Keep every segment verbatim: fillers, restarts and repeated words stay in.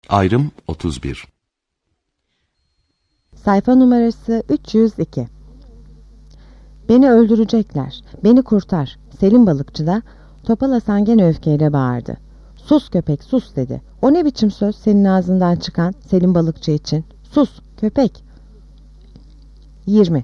Ayrım otuz bir. Sayfa numarası üç yüz iki. Beni öldürecekler, beni kurtar. Selim balıkçı da Topal Hasan gene öfkeyle bağırdı. Sus köpek, sus dedi. O ne biçim söz senin ağzından çıkan Selim balıkçı için? Sus köpek. yirmi.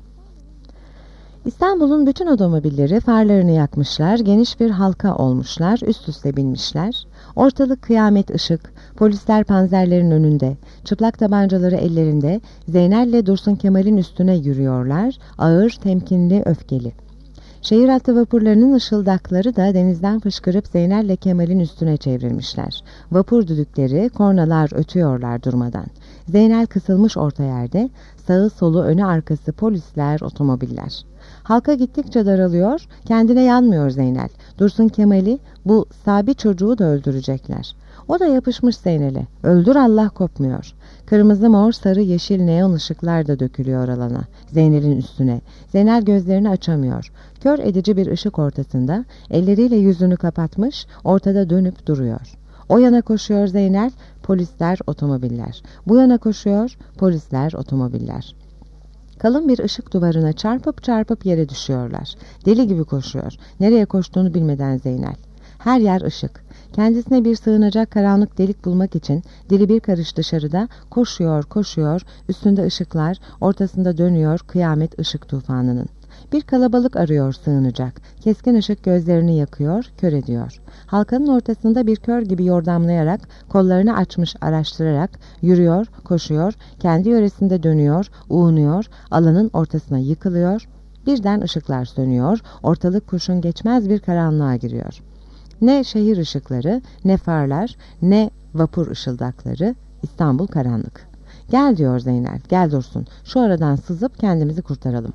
İstanbul'un bütün otomobilleri farlarını yakmışlar, geniş bir halka olmuşlar, üst üste binmişler. Ortalık kıyamet ışık, polisler panzerlerin önünde, çıplak tabancaları ellerinde, Zeynel'le Dursun Kemal'in üstüne yürüyorlar, ağır, temkinli, öfkeli. Şehir hattı vapurlarının ışıldakları da denizden fışkırıp Zeynel'le Kemal'in üstüne çevrilmişler. Vapur düdükleri, kornalar ötüyorlar durmadan. Zeynel kısılmış orta yerde, sağı solu önü arkası polisler, otomobiller. Halka gittikçe daralıyor, kendine yanmıyor Zeynel. Dursun Kemal'i, bu sabi çocuğu da öldürecekler. O da yapışmış Zeynel'e. Öldür Allah kopmuyor. Kırmızı, mor, sarı, yeşil neon ışıklar da dökülüyor alana, Zeynel'in üstüne. Zeynel gözlerini açamıyor. Kör edici bir ışık ortasında, elleriyle yüzünü kapatmış, ortada dönüp duruyor. O yana koşuyor Zeynel, polisler, otomobiller. Bu yana koşuyor, polisler, otomobiller. Kalın bir ışık duvarına çarpıp çarpıp yere düşüyorlar. Deli gibi koşuyor. Nereye koştuğunu bilmeden Zeynel. Her yer ışık. Kendisine bir sığınacak karanlık delik bulmak için dili bir karış dışarıda koşuyor koşuyor, üstünde ışıklar, ortasında dönüyor kıyamet ışık tufanının. Bir kalabalık arıyor sığınacak. Keskin ışık gözlerini yakıyor, kör ediyor. Halkanın ortasında bir kör gibi yordamlayarak, kollarını açmış araştırarak yürüyor, koşuyor, kendi yöresinde dönüyor, uğunuyor, alanın ortasına yıkılıyor. Birden ışıklar sönüyor, ortalık kurşun geçmez bir karanlığa giriyor. Ne şehir ışıkları, ne farlar, ne vapur ışıldakları, İstanbul karanlık. Gel diyor Zeynel, gel Dursun, şu aradan sızıp kendimizi kurtaralım.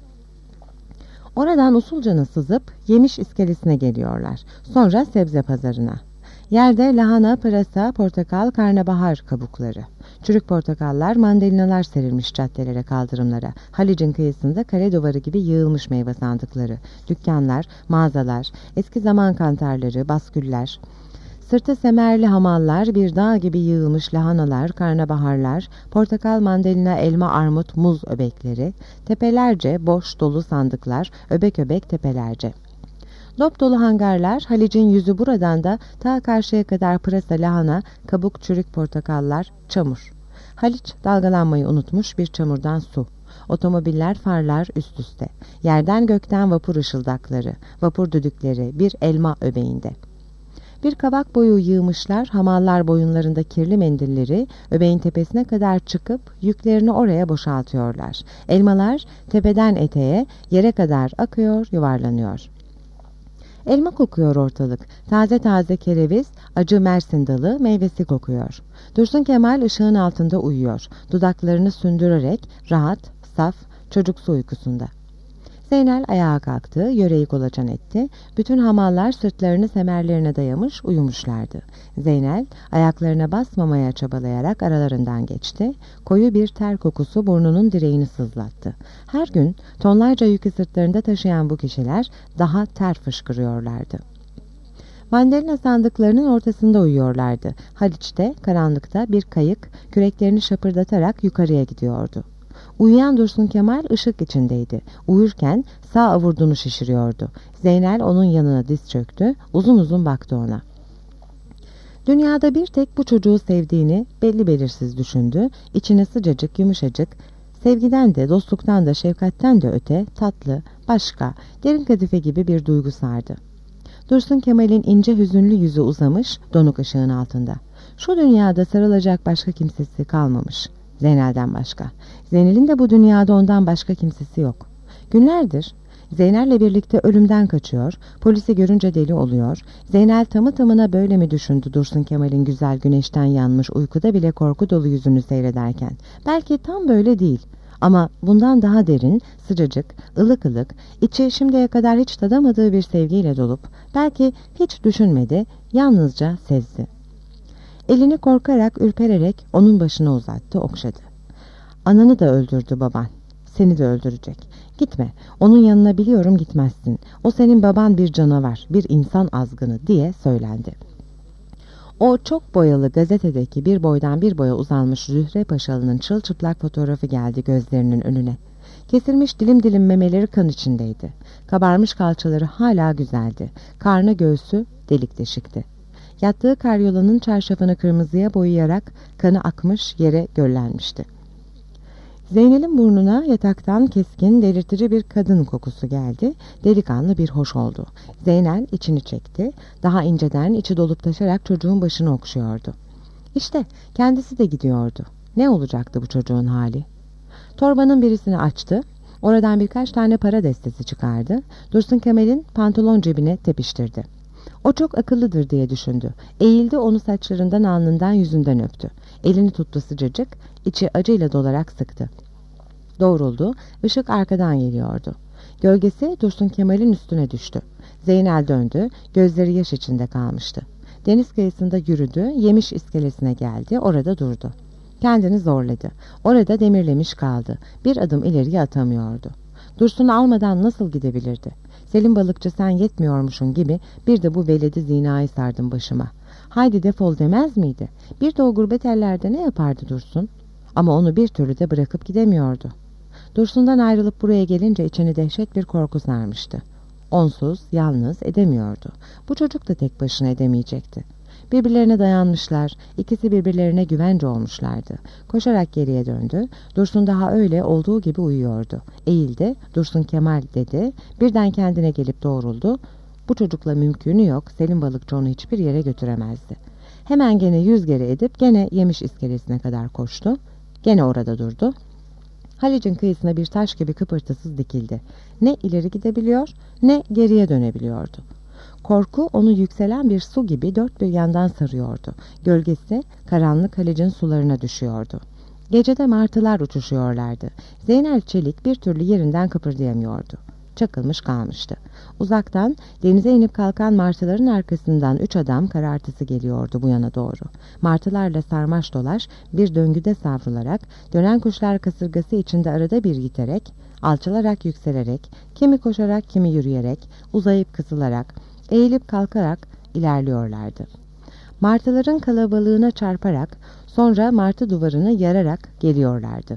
Oradan usulcana sızıp Yemiş iskelesine geliyorlar. Sonra sebze pazarına. Yerde lahana, pırasa, portakal, karnabahar kabukları. Çürük portakallar, mandalinalar serilmiş caddelere, kaldırımlara. Halic'in kıyısında kare duvarı gibi yığılmış meyve sandıkları. Dükkanlar, mağazalar, eski zaman kantarları, basküller. Sırtı semerli hamallar, bir dağ gibi yığılmış lahanalar, karnabaharlar, portakal, mandalina, elma, armut, muz öbekleri, tepelerce boş dolu sandıklar, öbek öbek tepelerce. Dop dolu hangarlar, Halic'in yüzü buradan da ta karşıya kadar pırasa, lahana, kabuk, çürük portakallar, çamur. Haliç dalgalanmayı unutmuş bir çamurdan su. Otomobiller, farlar üst üste. Yerden gökten vapur ışıldakları, vapur düdükleri, bir elma öbeğinde. Bir kabak boyu yığmışlar, hamallar boyunlarında kirli mendilleri öbeğin tepesine kadar çıkıp yüklerini oraya boşaltıyorlar. Elmalar tepeden eteğe, yere kadar akıyor, yuvarlanıyor. Elma kokuyor ortalık. Taze taze kereviz, acı mersin dalı, meyvesi kokuyor. Dursun Kemal ışığın altında uyuyor. Dudaklarını sündürerek rahat, saf, çocuksu uykusunda. Zeynel ayağa kalktı, yöreyi kolaçan etti. Bütün hamallar sırtlarını semerlerine dayamış uyumuşlardı. Zeynel ayaklarına basmamaya çabalayarak aralarından geçti. Koyu bir ter kokusu burnunun direğini sızlattı. Her gün tonlarca yükü sırtlarında taşıyan bu kişiler daha ter fışkırıyorlardı. Mandalina sandıklarının ortasında uyuyorlardı. Haliç'te, karanlıkta bir kayık küreklerini şapırdatarak yukarıya gidiyordu. Uyuyan Dursun Kemal ışık içindeydi. Uyurken sağ avurdunu şişiriyordu. Zeynel onun yanına diz çöktü, uzun uzun baktı ona. Dünyada bir tek bu çocuğu sevdiğini belli belirsiz düşündü. İçine sıcacık, yumuşacık, sevgiden de, dostluktan da, şefkatten de öte, tatlı, başka, derin kadife gibi bir duygu sardı. Dursun Kemal'in ince hüzünlü yüzü uzamış, donuk ışığın altında. Şu dünyada sarılacak başka kimsesi kalmamış. Zeynel'den başka. Zeynel'in de bu dünyada ondan başka kimsesi yok. Günlerdir Zeynel'le birlikte ölümden kaçıyor, polisi görünce deli oluyor. Zeynel tamı tamına böyle mi düşündü Dursun Kemal'in güzel güneşten yanmış uykuda bile korku dolu yüzünü seyrederken? Belki tam böyle değil. Ama bundan daha derin, sıcacık, ılık ılık, içi şimdiye kadar hiç tadamadığı bir sevgiyle dolup, belki hiç düşünmedi, yalnızca sezdi. Elini korkarak, ürpererek onun başına uzattı, okşadı. Ananı da öldürdü baban. Seni de öldürecek. Gitme. Onun yanına biliyorum gitmezsin. O senin baban bir canavar, bir insan azgını diye söylendi. O çok boyalı gazetedeki bir boydan bir boya uzanmış Zühre Paşalı'nın çılçıplak fotoğrafı geldi gözlerinin önüne. Kesilmiş dilim dilim memeleri kan içindeydi. Kabarmış kalçaları hala güzeldi. Karnı göğsü delik deşikti. Yattığı karyolanın çarşafını kırmızıya boyayarak kanı akmış yere göllenmişti. Zeynel'in burnuna yataktan keskin, delirtici bir kadın kokusu geldi. Delikanlı bir hoş oldu. Zeynel içini çekti. Daha inceden içi dolup taşarak çocuğun başını okşuyordu. İşte kendisi de gidiyordu. Ne olacaktı bu çocuğun hali? Torbanın birisini açtı. Oradan birkaç tane para destesi çıkardı. Dursun Kemal'in pantolon cebine tepiştirdi. O çok akıllıdır diye düşündü. Eğildi, onu saçlarından, alnından, yüzünden öptü. Elini tuttu sıcacık, içi acıyla dolarak sıktı. Doğruldu, ışık arkadan geliyordu. Gölgesi Dursun Kemal'in üstüne düştü. Zeynel döndü, gözleri yaş içinde kalmıştı. Deniz kıyısında yürüdü, yemiş iskelesine geldi, orada durdu. Kendini zorladı. Orada demirlemiş kaldı. Bir adım ileriye atamıyordu. Dursun'u almadan nasıl gidebilirdi? Selim balıkçı sen yetmiyormuşun gibi bir de bu veledi zinayı sardım başıma. Haydi defol demez miydi? Bir de o gurbet ellerde ne yapardı Dursun? Ama onu bir türlü de bırakıp gidemiyordu. Dursun'dan ayrılıp buraya gelince içini dehşet bir korku sarmıştı. Onsuz, yalnız edemiyordu. Bu çocuk da tek başına edemeyecekti. Birbirlerine dayanmışlar, ikisi birbirlerine güvence olmuşlardı. Koşarak geriye döndü, Dursun daha öyle olduğu gibi uyuyordu. Eğildi, Dursun Kemal dedi, birden kendine gelip doğruldu. Bu çocukla mümkünü yok, Selim balıkçı onu hiçbir yere götüremezdi. Hemen gene yüz geri edip gene yemiş iskelesine kadar koştu. Gene orada durdu. Halic'in kıyısına bir taş gibi kıpırtısız dikildi. Ne ileri gidebiliyor, ne geriye dönebiliyordu. Korku onu yükselen bir su gibi dört bir yandan sarıyordu. Gölgesi karanlık Halic'in sularına düşüyordu. Gecede martılar uçuşuyorlardı. Zeynel Çelik bir türlü yerinden kıpırdayamıyordu. Çakılmış kalmıştı. Uzaktan denize inip kalkan martıların arkasından üç adam karartısı geliyordu bu yana doğru. Martılarla sarmaş dolaş bir döngüde savrularak, dönen kuşlar kasırgası içinde arada bir yiterek, alçalarak yükselerek, kimi koşarak kimi yürüyerek, uzayıp kısılarak, eğilip kalkarak ilerliyorlardı. Martıların kalabalığına çarparak, sonra martı duvarını yararak geliyorlardı.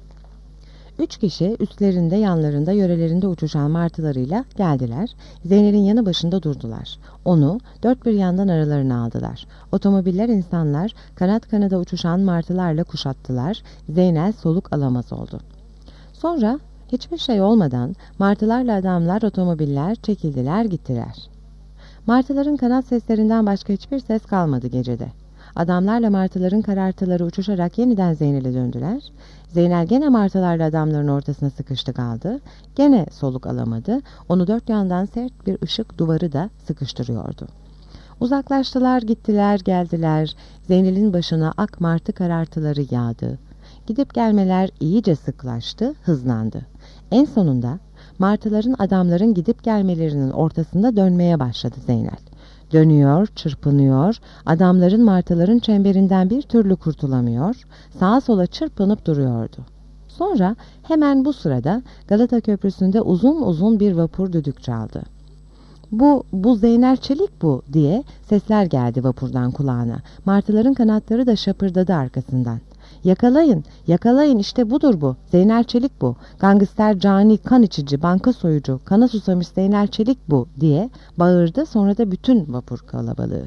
Üç kişi üstlerinde, yanlarında, yörelerinde uçuşan martılarıyla geldiler. Zeynel'in yanı başında durdular. Onu dört bir yandan aralarına aldılar. Otomobiller, insanlar kanat kanada uçuşan martılarla kuşattılar. Zeynel soluk alamaz oldu. Sonra hiçbir şey olmadan martılarla adamlar, otomobiller çekildiler, gittiler. Martıların kanat seslerinden başka hiçbir ses kalmadı gecede. Adamlarla martıların karartıları uçuşarak yeniden Zeynel'e döndüler. Zeynel gene martılarla adamların ortasına sıkıştı kaldı. Gene soluk alamadı. Onu dört yandan sert bir ışık duvarı da sıkıştırıyordu. Uzaklaştılar, gittiler, geldiler. Zeynel'in başına ak martı karartıları yağdı. Gidip gelmeler iyice sıklaştı, hızlandı. En sonunda martıların, adamların gidip gelmelerinin ortasında dönmeye başladı Zeynel. Dönüyor, çırpınıyor, adamların, martıların çemberinden bir türlü kurtulamıyor, sağa sola çırpınıp duruyordu. Sonra hemen bu sırada Galata Köprüsü'nde uzun uzun bir vapur düdük çaldı. Bu, bu Zeynel Çelik bu diye sesler geldi vapurdan kulağına. Martıların kanatları da şapırdadı arkasından. Yakalayın, yakalayın, işte budur bu. Zeynel Çelik bu. Gangster, cani, kan içici, banka soyucu, kana susamış Zeynel Çelik bu diye bağırdı, sonra da bütün vapur kalabalığı.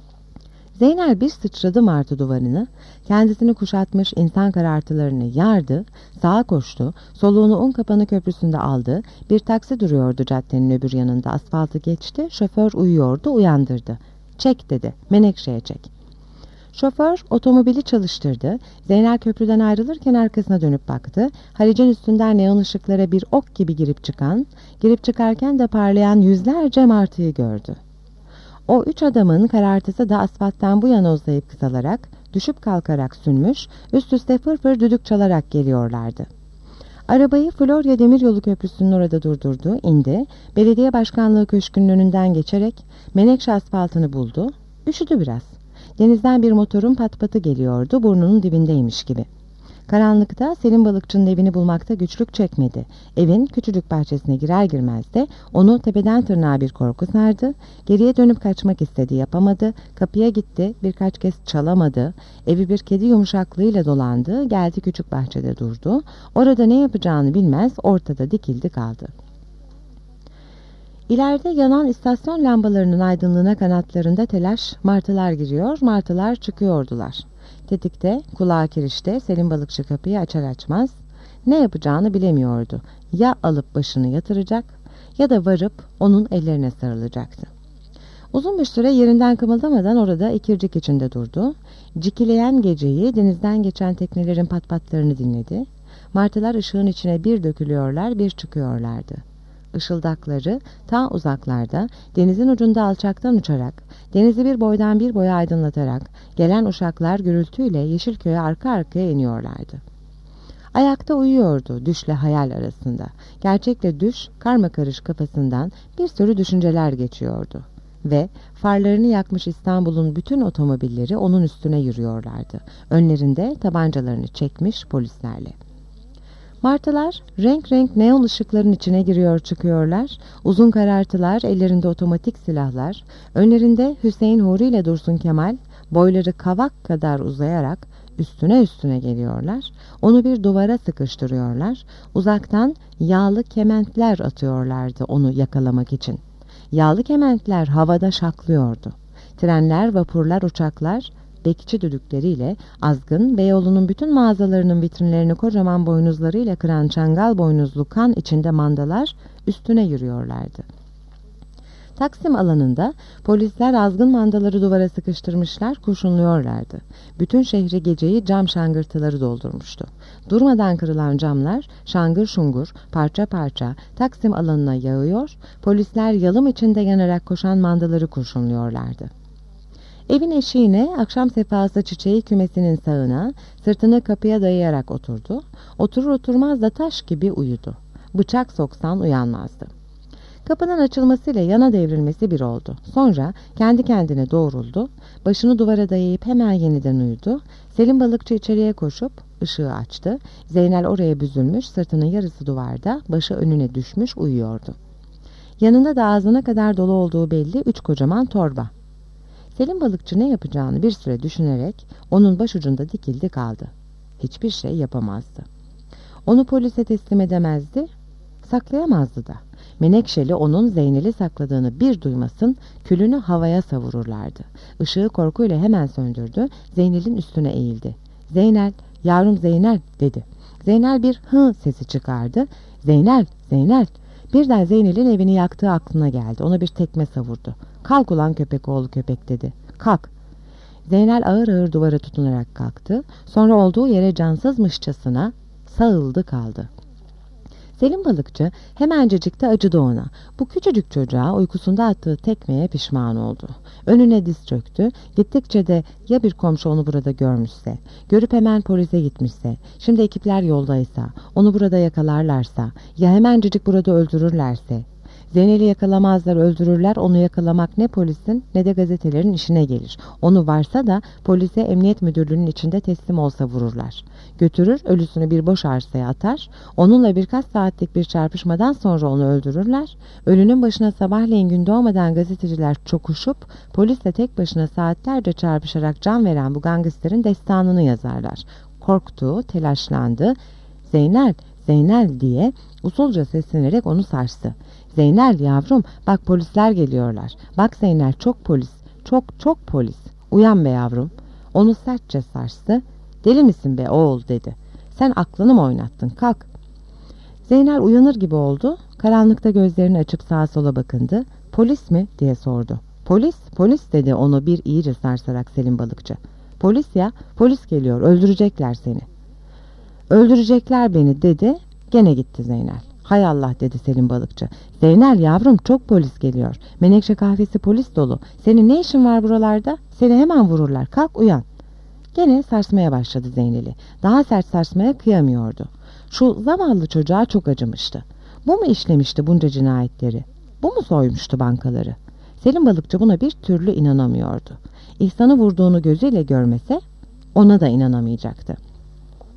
Zeynel bir sıçradı martı duvarını, kendisini kuşatmış insan karartılarını yardı, sağa koştu, soluğunu Unkapanı Köprüsü'nde aldı, bir taksi duruyordu caddenin öbür yanında, asfaltı geçti, şoför uyuyordu, uyandırdı. Çek dedi, Menekşe'ye çek. Şoför otomobili çalıştırdı. Zeynel köprüden ayrılırken arkasına dönüp baktı. Halic'in üstünden neon ışıklara bir ok gibi girip çıkan, girip çıkarken de parlayan yüzlerce martıyı gördü. O üç adamın karartısı da asfalttan bu yana uzayıp kısalarak, düşüp kalkarak sünmüş, üst üste fır fır düdük çalarak geliyorlardı. Arabayı Florya Demiryolu Köprüsü'nün orada durdurdu, indi. Belediye Başkanlığı Köşkü'nün önünden geçerek Menekşe asfaltını buldu. Üşüdü biraz. Denizden bir motorun pat patı geliyordu, burnunun dibindeymiş gibi. Karanlıkta Selim Balıkçı'nın evini bulmakta güçlük çekmedi. Evin küçücük bahçesine girer girmez de onu tepeden tırnağa bir korku sardı. Geriye dönüp kaçmak istedi, yapamadı. Kapıya gitti, birkaç kez çalamadı. Evi bir kedi yumuşaklığıyla dolandı. Geldi küçük bahçede durdu. Orada ne yapacağını bilmez, ortada dikildi kaldı. İleride yanan istasyon lambalarının aydınlığına kanatlarında telaş, martılar giriyor, martılar çıkıyordular. Tetikte, kulağı kirişte Selim Balıkçı kapıyı açar açmaz ne yapacağını bilemiyordu. Ya alıp başını yatıracak ya da varıp onun ellerine sarılacaktı. Uzun bir süre yerinden kımıldamadan orada ikircik içinde durdu. Cikileyen geceyi, denizden geçen teknelerin patpatlarını dinledi. Martılar ışığın içine bir dökülüyorlar, bir çıkıyorlardı. Işıldakları ta uzaklarda, denizin ucunda alçaktan uçarak, denizi bir boydan bir boya aydınlatarak, gelen uşaklar gürültüyle Yeşilköy'e arka arkaya iniyorlardı. Ayakta uyuyordu düşle hayal arasında. Gerçekle düş, karmakarış kafasından bir sürü düşünceler geçiyordu. Ve farlarını yakmış İstanbul'un bütün otomobilleri onun üstüne yürüyorlardı. Önlerinde tabancalarını çekmiş polislerle. Martılar renk renk neon ışıkların içine giriyor çıkıyorlar. Uzun karartılar, ellerinde otomatik silahlar. Önlerinde Hüseyin Huri ile Dursun Kemal, boyları kavak kadar uzayarak üstüne üstüne geliyorlar. Onu bir duvara sıkıştırıyorlar. Uzaktan yağlı kementler atıyorlardı onu yakalamak için. Yağlı kementler havada şaklıyordu. Trenler, vapurlar, uçaklar bekçi düdükleriyle azgın, Beyoğlu'nun bütün mağazalarının vitrinlerini kocaman boynuzlarıyla kıran çangal boynuzlu kan içinde mandalar üstüne yürüyorlardı. Taksim alanında polisler azgın mandaları duvara sıkıştırmışlar, kurşunluyorlardı. Bütün şehri geceyi cam şangırtıları doldurmuştu. Durmadan kırılan camlar şangır şungur, parça parça Taksim alanına yağıyor, polisler yalım içinde yanarak koşan mandaları kurşunluyorlardı. Evin eşiğine, akşam sefası çiçeği kümesinin sağına, sırtını kapıya dayayarak oturdu. Oturur oturmaz da taş gibi uyudu. Bıçak soksan uyanmazdı. Kapının açılmasıyla yana devrilmesi bir oldu. Sonra kendi kendine doğruldu. Başını duvara dayayıp hemen yeniden uyudu. Selim Balıkçı içeriye koşup ışığı açtı. Zeynel oraya büzülmüş, sırtının yarısı duvarda, başı önüne düşmüş uyuyordu. Yanında da ağzına kadar dolu olduğu belli üç kocaman torba. Selim Balıkçı ne yapacağını bir süre düşünerek onun başucunda dikildi kaldı. Hiçbir şey yapamazdı. Onu polise teslim edemezdi, saklayamazdı da. Menekşeli onun Zeynel'i sakladığını bir duymasın, külünü havaya savururlardı. Işığı korkuyla hemen söndürdü, Zeynel'in üstüne eğildi. "Zeynel, yavrum Zeynel," dedi. Zeynel bir hı sesi çıkardı. "Zeynel, Zeynel." Birden Zeynel'in evini yaktığı aklına geldi. Ona bir tekme savurdu. "Kalk ulan köpek oğlu köpek," dedi. "Kalk." Zeynel ağır ağır duvara tutunarak kalktı. Sonra olduğu yere cansızmışçasına sağıldı kaldı. Selim Balıkçı hemencecikte acıdı ona. Bu küçücük çocuğa uykusunda attığı tekmeye pişman oldu. Önüne diz çöktü. Gittikçe de ya bir komşu onu burada görmüşse, görüp hemen polise gitmişse, şimdi ekipler yoldaysa, onu burada yakalarlarsa, ya hemencecik burada öldürürlerse. Zeynel'i yakalamazlar, öldürürler. Onu yakalamak ne polisin ne de gazetelerin işine gelir. Onu varsa da polise, emniyet müdürlüğünün içinde teslim olsa vururlar. Götürür, ölüsünü bir boş arsaya atar. Onunla birkaç saatlik bir çarpışmadan sonra onu öldürürler. Ölünün başına sabahleyin gün doğmadan gazeteciler çokuşup polisle tek başına saatlerce çarpışarak can veren bu gangsterin destanını yazarlar. Korktu, telaşlandı. "Zeynel, Zeynel," diye usulca seslenerek onu sarstı. "Zeynel yavrum, bak polisler geliyorlar. Bak Zeynel, çok polis, çok çok polis. Uyan be yavrum." Onu sertçe sarstı. "Deli misin be oğul," dedi. "Sen aklını mı oynattın? Kalk." Zeynel uyanır gibi oldu. Karanlıkta gözlerini açıp sağa sola bakındı. "Polis mi?" diye sordu. "Polis, polis," dedi onu bir iyice sarsarak Selim Balıkçı. "Polis ya, polis geliyor, öldürecekler seni." "Öldürecekler beni," dedi. Gene gitti Zeynel. "Hay Allah," dedi Selim Balıkçı. "Zeynel yavrum, çok polis geliyor. Menekşe kahvesi polis dolu. Senin ne işin var buralarda? Seni hemen vururlar. Kalk uyan." Gene sarsmaya başladı Zeynel'i. Daha sert sarsmaya kıyamıyordu. Şu zavallı çocuğa çok acımıştı. Bu mu işlemişti bunca cinayetleri? Bu mu soymuştu bankaları? Selim Balıkçı buna bir türlü inanamıyordu. İhsan'ı vurduğunu gözüyle görmese ona da inanamayacaktı.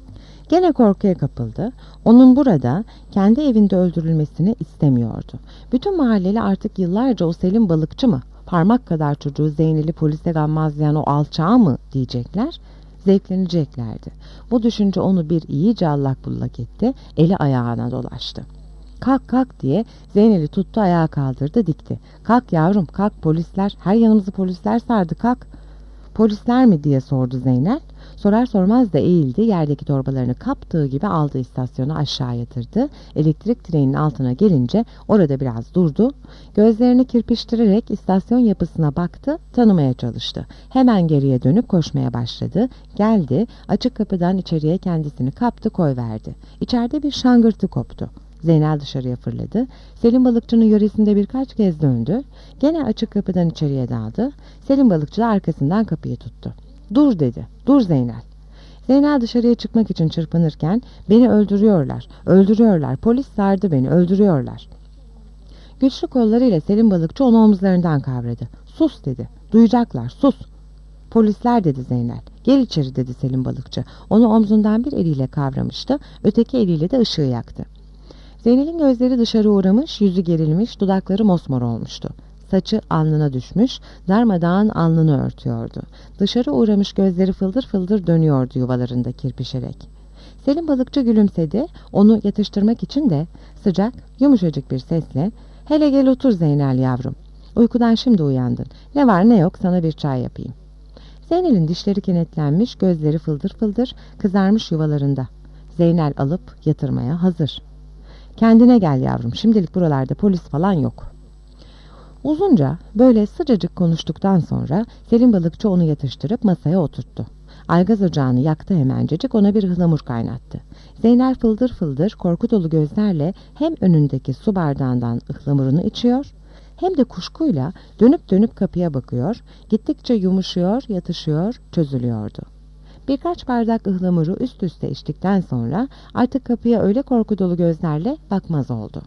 Gene korkuya kapıldı. Onun burada, kendi evinde öldürülmesini istemiyordu. Bütün mahalleli artık yıllarca o Selim balıkçı mı, parmak kadar çocuğu Zeynel'i polise gammazlayan o alçağı mı diyecekler, zevkleneceklerdi. Bu düşünce onu bir iyice allak bullak etti, eli ayağına dolaştı. Kalk kalk diye Zeynel'i tuttu, ayağa kaldırdı, dikti. Kalk yavrum kalk, polisler, her yanımızı polisler sardı, kalk. Polisler mi diye sordu Zeynel. Sorar sormaz da eğildi, yerdeki torbalarını kaptığı gibi aldı, istasyonu aşağı yatırdı. Elektrik direğinin altına gelince orada biraz durdu. Gözlerini kirpiştirerek istasyon yapısına baktı, tanımaya çalıştı. Hemen geriye dönüp koşmaya başladı. Geldi, açık kapıdan içeriye kendisini kaptı, koyverdi. İçeride bir şangırtı koptu. Zeynel dışarıya fırladı. Selim balıkçının yöresinde birkaç kez döndü. Gene açık kapıdan içeriye daldı. Selim balıkçı da arkasından kapıyı tuttu. Dur dedi. Dur Zeynel. Zeynel dışarıya çıkmak için çırpınırken beni öldürüyorlar, öldürüyorlar, polis sardı beni, öldürüyorlar. Güçlü kollarıyla Selim balıkçı onu omuzlarından kavradı. Sus dedi. Duyacaklar, sus. Polisler dedi Zeynel. Gel içeri dedi Selim balıkçı. Onu omzundan bir eliyle kavramıştı, öteki eliyle de ışığı yaktı. Zeynel'in gözleri dışarı uğramış, yüzü gerilmiş, dudakları mosmor olmuştu. Saçı alnına düşmüş, darmadağın alnını örtüyordu. Dışarı uğramış gözleri fıldır fıldır dönüyordu yuvalarında kirpişerek. Selim balıkçı gülümsedi, onu yatıştırmak için de sıcak, yumuşacık bir sesle "Hele gel otur Zeynel yavrum. Uykudan şimdi uyandın. Ne var ne yok sana bir çay yapayım." Zeynel'in dişleri kenetlenmiş, gözleri fıldır fıldır kızarmış yuvalarında. Zeynel alıp yatırmaya hazır. "Kendine gel yavrum, şimdilik buralarda polis falan yok." Uzunca böyle sıcacık konuştuktan sonra Selim balıkçı onu yatıştırıp masaya oturttu. Aygaz ocağını yaktı hemencecik, ona bir ıhlamur kaynattı. Zeynel fıldır fıldır korku dolu gözlerle hem önündeki su bardağından ıhlamurunu içiyor, hem de kuşkuyla dönüp dönüp kapıya bakıyor, gittikçe yumuşuyor, yatışıyor, çözülüyordu. Birkaç bardak ıhlamuru üst üste içtikten sonra artık kapıya öyle korku dolu gözlerle bakmaz oldu.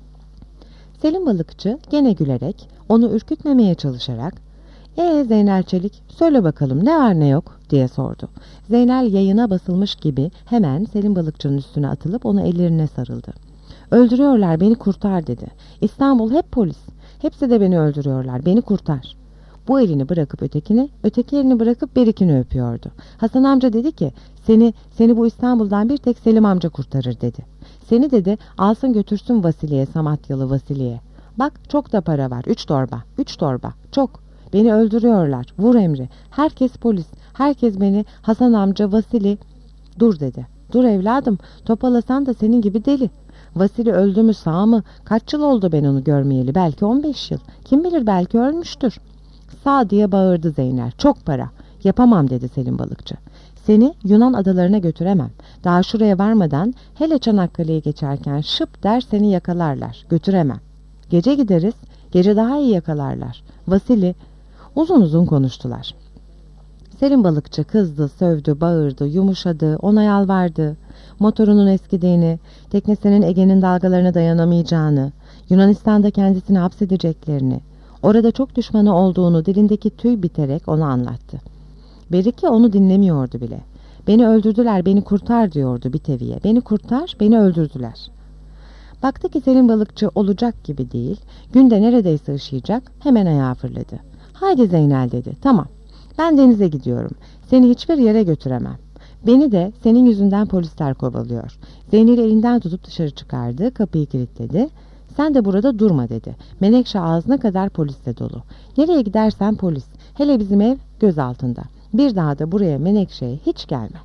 Selim balıkçı gene gülerek, onu ürkütmemeye çalışarak "Ee Zeynel Çelik, söyle bakalım ne var ne yok?" diye sordu. Zeynel yayına basılmış gibi hemen Selim balıkçının üstüne atılıp onu ellerine sarıldı. "Öldürüyorlar, beni kurtar" dedi. "İstanbul hep polis, hepsi de beni öldürüyorlar, beni kurtar." Bu elini bırakıp ötekini, öteki elini bırakıp berikini öpüyordu. Hasan amca dedi ki, seni seni bu İstanbul'dan bir tek Selim amca kurtarır dedi. Seni dedi alsın götürsün Vasili'ye, Samatyalı Vasili'ye. Bak çok da para var, üç torba, üç torba, çok. Beni öldürüyorlar, vur emri. Herkes polis, herkes beni Hasan amca Vasili. Dur dedi. Dur evladım, topalasan da senin gibi deli. Vasili öldü mü sağ mı? Kaç yıl oldu ben onu görmeyeli? Belki on beş yıl. Kim bilir belki ölmüştür. Sağ diye bağırdı Zeynel. Çok para. Yapamam dedi Selim balıkçı. Seni Yunan adalarına götüremem. Daha şuraya varmadan hele Çanakkale'yi geçerken şıp der seni yakalarlar. Götüremem. Gece gideriz. Gece daha iyi yakalarlar. Vasili. Uzun uzun konuştular. Selim balıkçı kızdı, sövdü, bağırdı, yumuşadı, ona yalvardı. Motorunun eskidiğini, teknesinin Ege'nin dalgalarına dayanamayacağını, Yunanistan'da kendisini hapsedeceklerini, orada çok düşmanı olduğunu dilindeki tüy biterek ona anlattı. Beriki onu dinlemiyordu bile. Beni öldürdüler, beni kurtar diyordu bir teviye. Beni kurtar, beni öldürdüler. Baktı ki Selim balıkçı olacak gibi değil, günde neredeyse ışıyacak, hemen ayağa fırladı. Haydi Zeynel dedi, tamam. Ben denize gidiyorum. Seni hiçbir yere götüremem. Beni de senin yüzünden polisler kovalıyor. Zeynel'i elinden tutup dışarı çıkardı, kapıyı kilitledi. Sen de burada durma dedi. Menekşe ağzına kadar polisle dolu. Nereye gidersen polis. Hele bizim ev göz altında. Bir daha da buraya Menekşe'ye hiç gelme.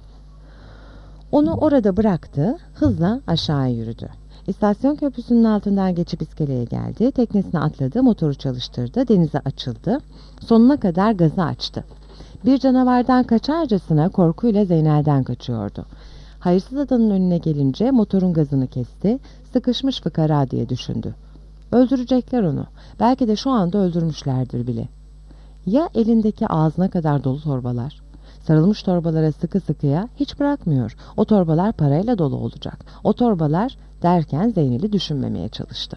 Onu orada bıraktı, hızla aşağı yürüdü. İstasyon köprüsünün altından geçip iskeleye geldi. Teknesine atladı, motoru çalıştırdı, denize açıldı. Sonuna kadar gazı açtı. Bir canavardan kaçarcasına korkuyla Zeynel'den kaçıyordu. Hayırsız adanın önüne gelince motorun gazını kesti, sıkışmış fıkara diye düşündü. Öldürecekler onu. Belki de şu anda öldürmüşlerdir bile. Ya elindeki ağzına kadar dolu torbalar? Sarılmış torbalara sıkı sıkıya hiç bırakmıyor. O torbalar parayla dolu olacak. O torbalar derken Zeynel'i düşünmemeye çalıştı.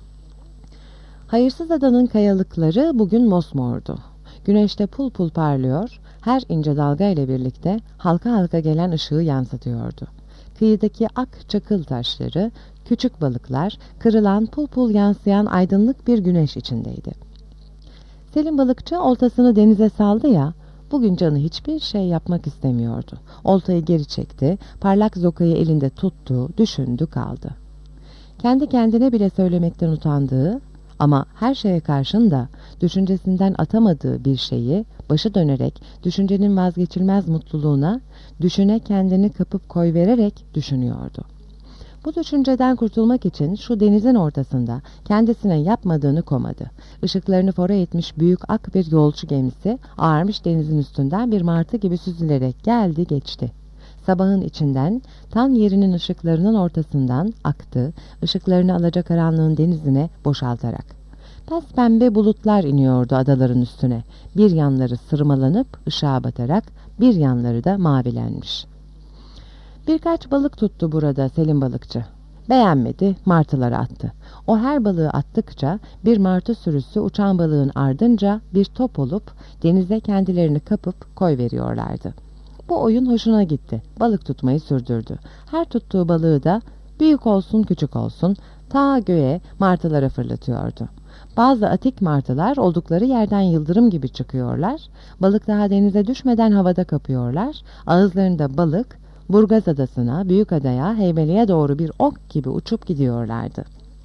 Hayırsız adanın kayalıkları bugün mosmordu. Güneşte pul pul parlıyor, her ince dalga ile birlikte halka halka gelen ışığı yansıtıyordu. kıyıdaki ak çakıl taşları, küçük balıklar, kırılan pul pul yansıyan aydınlık bir güneş içindeydi. Selim balıkçı oltasını denize saldı ya, bugün canı hiçbir şey yapmak istemiyordu. Oltayı geri çekti, parlak zokayı elinde tuttu, düşündü kaldı. Kendi kendine bile söylemekten utandığı ama her şeye karşın da düşüncesinden atamadığı bir şeyi başı dönerek düşüncenin vazgeçilmez mutluluğuna, düşüne kendini kapıp koyvererek düşünüyordu. Bu düşünceden kurtulmak için şu denizin ortasında kendisine yapmadığını komadı. Işıklarını fora etmiş büyük ak bir yolcu gemisi ağarmış denizin üstünden bir martı gibi süzülerek geldi geçti. Sabahın içinden, tan yerinin ışıklarının ortasından aktı, ışıklarını alacakaranlığın denizine boşaltarak. Pembe bulutlar iniyordu adaların üstüne. Bir yanları sırmalanıp ışığa batarak, bir yanları da mavilenmiş. Birkaç balık tuttu burada Selim balıkçı. Beğenmedi, martılara attı. O her balığı attıkça bir martı sürüsü uçan balığın ardınca bir top olup denize kendilerini kapıp koyveriyorlardı. Bu oyun hoşuna gitti. Balık tutmayı sürdürdü. Her tuttuğu balığı da büyük olsun küçük olsun ta göğe martılara fırlatıyordu. Bazı atik martılar oldukları yerden yıldırım gibi çıkıyorlar. Balık daha denize düşmeden havada kapıyorlar. Ağızlarında balık Burgaz Adası'na, Büyükada'ya, Heybeli'ye doğru bir ok gibi uçup gidiyorlardı.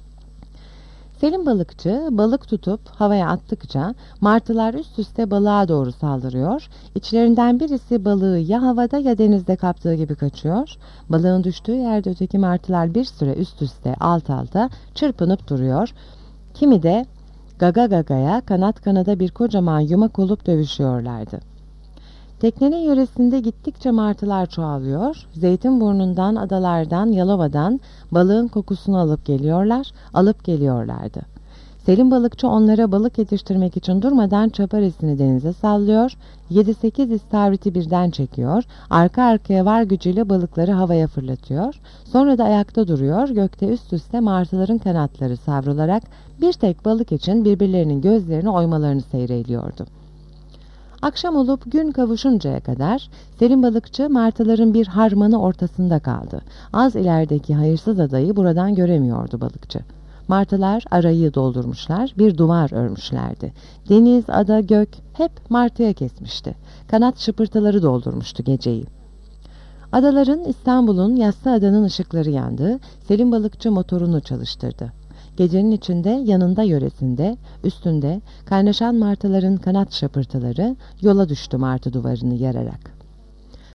Selim balıkçı balık tutup havaya attıkça martılar üst üste balığa doğru saldırıyor. İçlerinden birisi balığı ya havada ya denizde kaptığı gibi kaçıyor. Balığın düştüğü yerde öteki martılar bir süre üst üste alt alta çırpınıp duruyor. Kimi de gaga gagaya kanat kanada bir kocaman yumak olup dövüşüyorlardı. Teknenin yöresinde gittikçe martılar çoğalıyor, Zeytinburnu'ndan, adalardan, Yalova'dan balığın kokusunu alıp geliyorlar, alıp geliyorlardı. Selim balıkçı onlara balık yetiştirmek için durmadan çaparesini denize sallıyor, yedi sekiz istavriti birden çekiyor, arka arkaya var gücüyle balıkları havaya fırlatıyor, sonra da ayakta duruyor, gökte üst üste martıların kanatları savrularak bir tek balık için birbirlerinin gözlerini oymalarını seyreliyordu. Akşam olup gün kavuşuncaya kadar Selim balıkçı martıların bir harmanı ortasında kaldı. Az ilerideki hayırsız adayı buradan göremiyordu balıkçı. Martılar arayı doldurmuşlar, bir duvar örmüşlerdi. Deniz, ada, gök hep martıya kesmişti. Kanat şıpırtıları doldurmuştu geceyi. Adaların, İstanbul'un, Yassıada'nın ışıkları yandı. Selim balıkçı motorunu çalıştırdı. Gecenin içinde, yanında yöresinde, üstünde kaynaşan martıların kanat şapırtıları yola düştü martı duvarını yararak.